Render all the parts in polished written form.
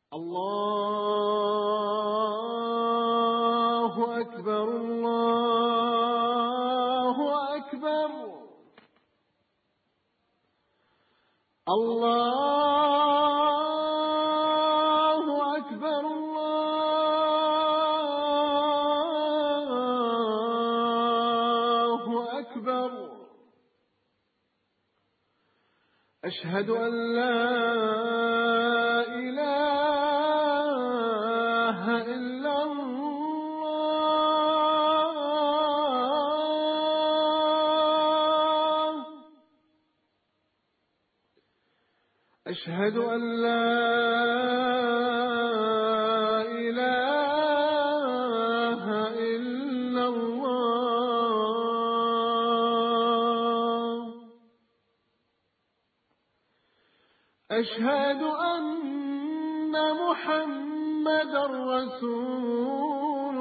الله أكبر الله أكبر الله أكبر الله أكبر أشهد أن لا إله إلا الله أشهد أن لا إله إلا الله أشهد أن محمدًا رسول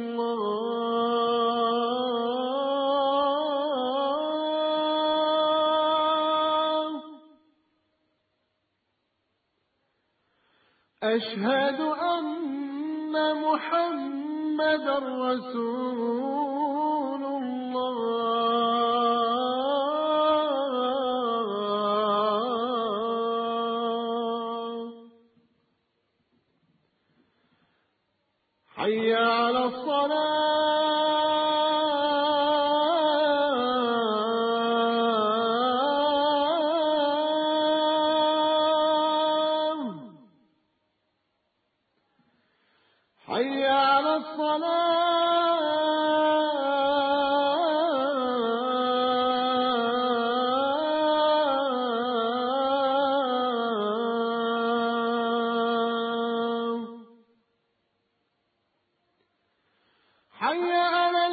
الله أشهد أن محمدًا رسول الله حي على الصلاة حي على الصلاة حي على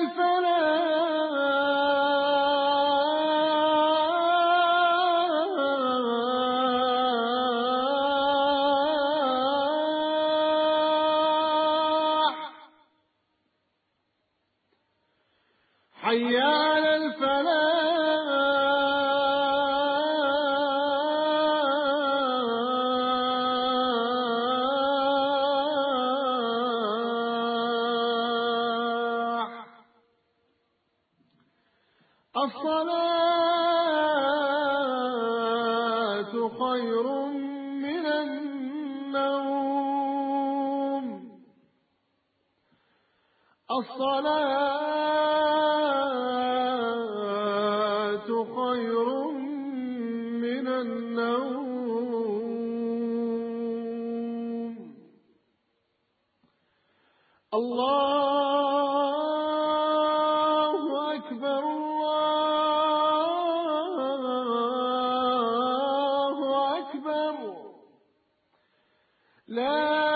الفلاح حي على الفلاح الصلاة خير من النوم الصلاة خير من النوم الله أكبر الله أكبر لا